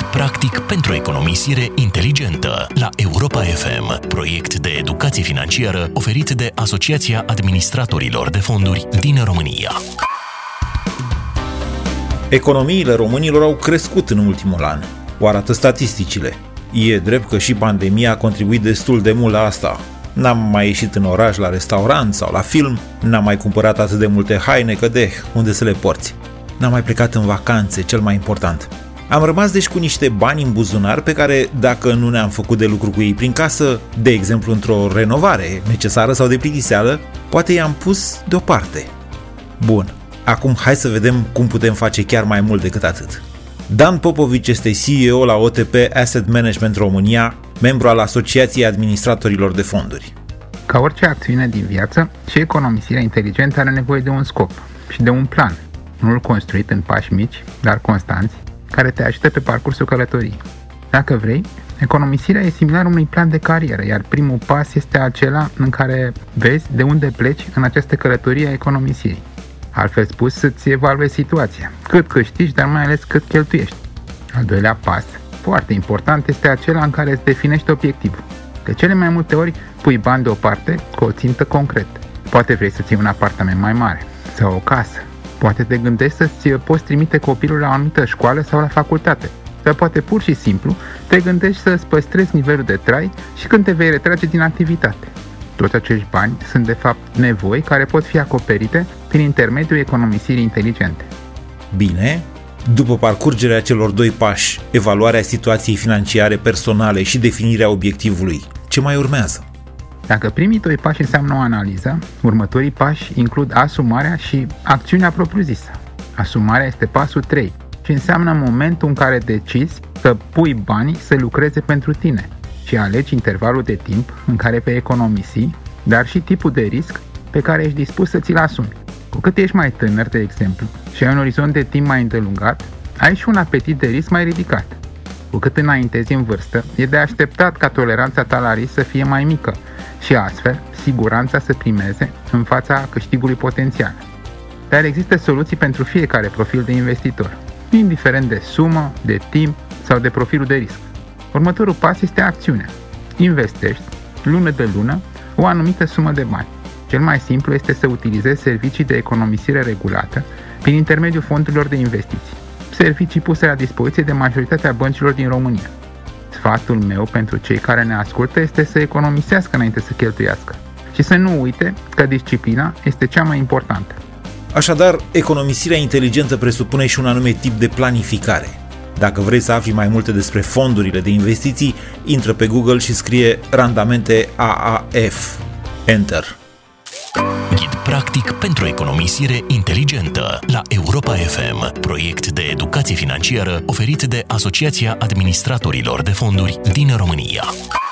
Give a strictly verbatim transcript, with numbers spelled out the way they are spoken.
practic pentru economisire inteligentă la Europa F M, proiect de educație financiară oferit de Asociația Administratorilor de Fonduri din România. Economiile românilor au crescut în ultimul an. O arată statisticile. E drept că și pandemia a contribuit destul de mult la asta. N-am mai ieșit în oraș la restaurant sau la film, n-am mai cumpărat atât de multe haine că de unde să le porți. N-am mai plecat în vacanțe, cel mai important. Am rămas deci cu niște bani în buzunar pe care, dacă nu ne-am făcut de lucru cu ei prin casă, de exemplu într-o renovare necesară sau de plictiseală, poate i-am pus deoparte. Bun, acum hai să vedem cum putem face chiar mai mult decât atât. Dan Popovici este C E O la O T P Asset Management România, membru al Asociației Administratorilor de Fonduri. Ca orice acțiune din viață, și economisirea inteligentă are nevoie de un scop și de un plan, unul construit în pași mici, dar constanți, care te ajută pe parcursul călătoriei. Dacă vrei, economisirea e similar unui plan de carieră, iar primul pas este acela în care vezi de unde pleci în această călătorie a economisirii. Altfel spus, să-ți evaluezi situația, cât câștigi, dar mai ales cât cheltuiești. Al doilea pas, foarte important, este acela în care îți definești obiectivul. De cele mai multe ori pui bani deoparte cu o țintă concretă. Poate vrei să ții un apartament mai mare sau o casă. Poate te gândești să-ți poți trimite copilul la o anumită școală sau la facultate. Sau poate pur și simplu te gândești să-ți păstrezi nivelul de trai și când te vei retrage din activitate. Toți acești bani sunt de fapt nevoi care pot fi acoperite prin intermediul economisirii inteligente. Bine, după parcurgerea celor doi pași, evaluarea situației financiare personale și definirea obiectivului, ce mai urmează? Dacă primii doi pași înseamnă o analiză, următorii pași includ asumarea și acțiunea propriu-zisă. Asumarea este pasul trei și înseamnă momentul în care decizi să pui banii să lucreze pentru tine și alegi intervalul de timp în care vei economisi, dar și tipul de risc pe care ești dispus să ți-l asumi. Cu cât ești mai tânăr, de exemplu, și ai un orizont de timp mai îndelungat, ai și un apetit de risc mai ridicat. Cu cât înaintezi în vârstă, e de așteptat ca toleranța ta la risc să fie mai mică și astfel siguranța să primeze în fața câștigului potențial. Dar există soluții pentru fiecare profil de investitor, indiferent de sumă, de timp sau de profilul de risc. Următorul pas este acțiunea. Investești, lună de lună, o anumită sumă de bani. Cel mai simplu este să utilizezi servicii de economisire regulată prin intermediul fondurilor de investiții, servicii puse la dispoziție de majoritatea băncilor din România. Sfatul meu pentru cei care ne ascultă este să economisească înainte să cheltuiască și să nu uite că disciplina este cea mai importantă. Așadar, economisirea inteligentă presupune și un anume tip de planificare. Dacă vrei să afli mai multe despre fondurile de investiții, intră pe Google și scrie randamente A A F. Enter. Ghid practic pentru economisire inteligentă la Europa F M, proiect de educație financiară oferit de Asociația Administratorilor de Fonduri din România.